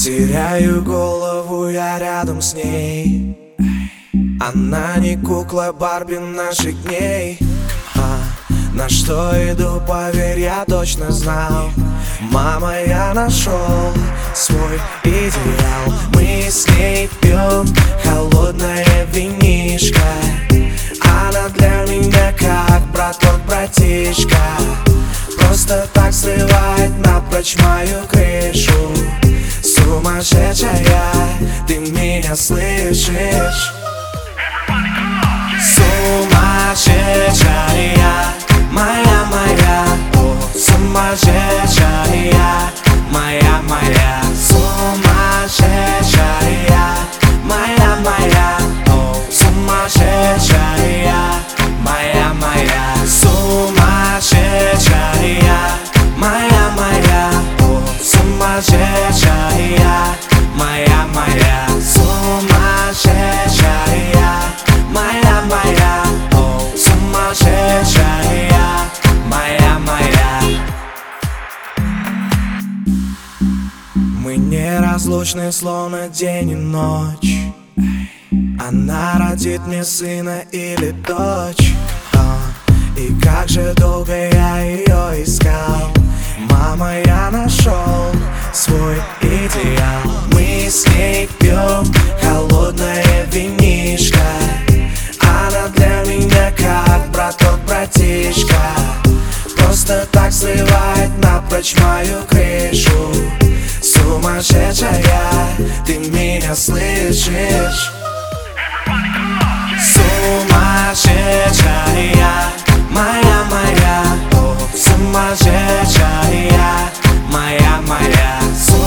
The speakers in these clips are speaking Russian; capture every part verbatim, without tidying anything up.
Теряю голову я рядом с ней. Она не кукла Барби наших дней. а, На что иду, поверь, я точно знал. Мама, я нашел свой идеал. Мы с ней пьем холодное винишко. Она для меня как браток, братишка. Просто так срывает напрочь мою крышу. Сумасшедшая, ты меня слышишь? Сумасшедшая, моя, моя, о, сумасшедшая, моя, моя, сумасшедшая, моя, моя, о, сумасшедшая, моя, моя, сумасшедшая, моя, моя, о, сумасшедшая, моя, моя, сумасшедшая, моя, моя, о, сумасшедшая, моя, моя. Мы неразлучны, словно день и ночь. Она родит мне сына или дочь. а, И как же долго я ее искал. Мама, я нашел свой идеал. Мы с ней пьем холодное винишко. Она для меня как браток, братишка. Просто так срывает напрочь мою крышу. Сумасшедшая, ты меня слышишь? Сумасшедшая, моя, моя, о, сумасшедшая, моя, моя,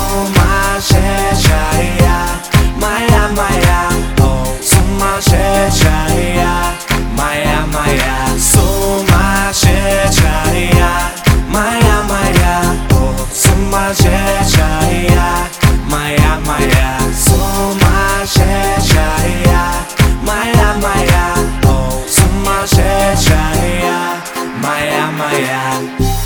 сумасшедшая, моя, моя, о, сумасшедшая, моя, моя, сумасшедшая, моя, моя, о, сумасшедшая, моя, моя, сумасшедшая, моя, моя, о, сумасшедшая, моя, моя.